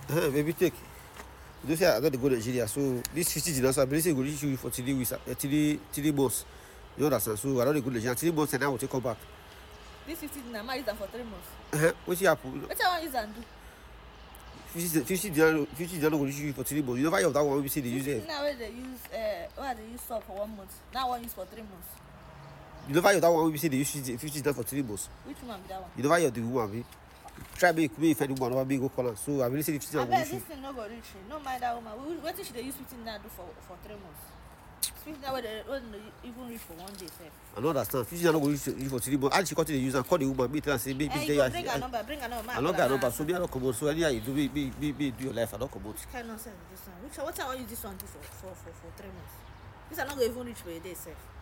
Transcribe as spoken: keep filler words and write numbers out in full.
Uh, maybe take. You don't say I got to go to Nigeria, so this fifty dinars, so I believe say go reach you for three weeks, uh, three three months. You understand? So I don't go to Nigeria three months, and I will take come back. This fifty dinars, I use them for three months. Uh-huh. What's happen? What I want use and do? fifty, fifty dinars, fifty dinars go reach you for three months. You never hear of that one we say they use it. Now where they use, uh, where they use salt for one month. Now one use for three months. You never hear of that one we say they use fifty dinars for three months. Which one be that one? You never hear of the woman be. Try make me find the woman, never be go call her. So I believe say fifty dinars go I bet reach you. this thing no go reach you. No mind that woman. What should they use fifty dinars do for for three months? fifty dinars where they when they even reach for one day, sir. I don't understand. fifty dinars go reach you for three months. And she continue to use and call the woman, me tell her say maybe Hey, there you you bring a number, bring a number. I don't get a number, so me I don't come out. So anyhow you do me, me, me, me do your life, I don't come out. Which kind of nonsense is this one? Which what I want use this one do for for for for three months? This I not go even reach for a day, sir.